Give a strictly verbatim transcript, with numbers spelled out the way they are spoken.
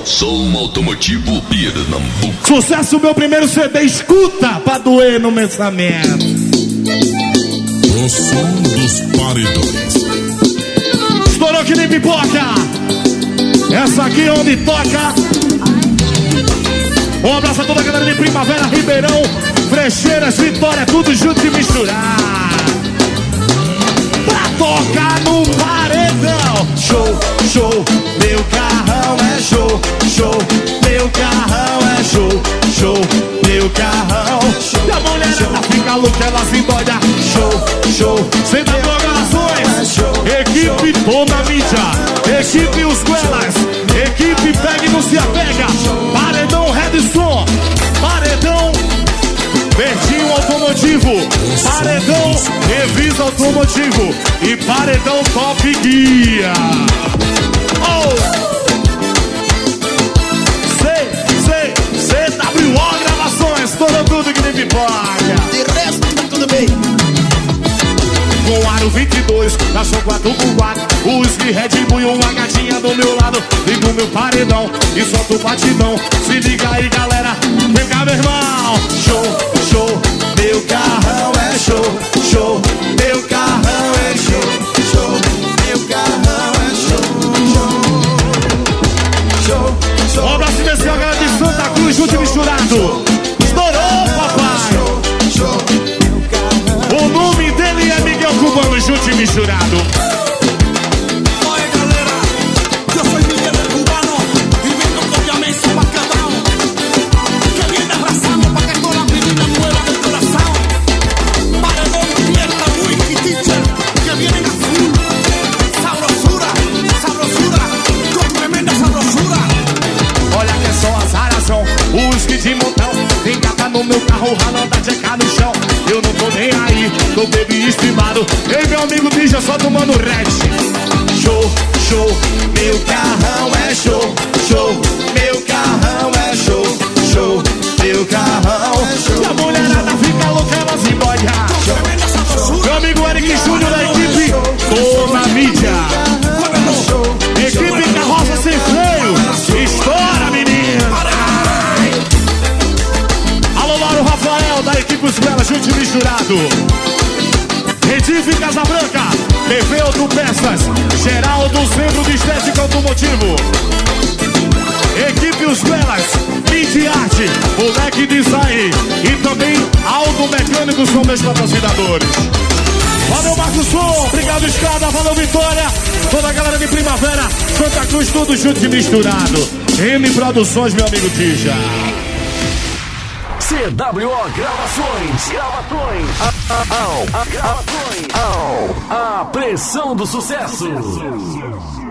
Som Automotivo Pernambuco. Sucesso, meu primeiro C D, escuta pra doer no pensamento. O som dos paredões. Estourou que nem pipoca. Essa aqui é onde toca. Um abraço a toda a galera de Primavera, Ribeirão, Frecheiras, Vitória, tudo junto e misturar. Pra tocar no paredão. Show, show, meu carrão é show. Show, meu carrão é show. Show, meu carrão. E a mulherada fica louca, ela se doida. Show, show, sem dar programações. Equipe toda a mídia. Equipe Os Guelas. Equipe Pega e Não Se Apega. Paredão Redson. Paredão Verdinho Automotivo. Paredão Revisa Automotivo. E Paredão Top Guia. Oh! C W O Gravações. Estourou tudo que nem pipoca. De resto tá tudo bem. Com aro vinte e dois, cachorro quatro por quatro. Whisky, Red Bull e uma gatinha do meu lado. Ligo meu paredão e solto o batidão. Se liga aí, galera, vem cá, meu irmão. Show, show, meu carrão é show. Show, meu carrão é show. Show, meu carrão é show. Show, show, show. Um abraço especial, galera de Santa Cruz, junto e misturado. Estourou, papai. Show, show, meu carrão. O nome dele é Miguel Cubano, junto e misturado. Oye, galera, yo soy Miguel el Cubano y vengo con Yamesa Bacalao, que viene arrasando pa' que todas las meninas muevan el corazón. Paredón, fiesta, whisky, teacher, que vienen a full. Sabrosura, sabrosura, con tremenda sabrosura. Olha que só as raras whisky de montão. Tem capa no meu carro, ralando a jeca no chão. Eu não tô nem aí, tô baby estimado. Ei, meu amigo Ninja, só tomando red. Show, show, meu carrão é show. Show, meu carrão é show. Show, meu carrão é show. E a mulherada fica louca, ela se molha. Meu amigo Eric Júnior da equipe, tô na mídia. Equipe Carroça Sem Freio. Estoura, menino. Alô, Lauro Rafael da equipe Os Belas, junto e misturado. Redife Casa Branca, T V Autopeças, Geraldo Centro de Estética Automotivo. Equipe Os Belas, Mid Arte, Moleque Design e também Aldo Mecânico são meus patrocinadores. Valeu, Marcos Som, obrigado, Escada, valeu, Vitória, toda a galera de Primavera, Santa Cruz, tudo junto e misturado. M Produções, meu amigo Tija. C W O Gravações. Gravações. A, a, a, gravações. A, a pressão do sucesso.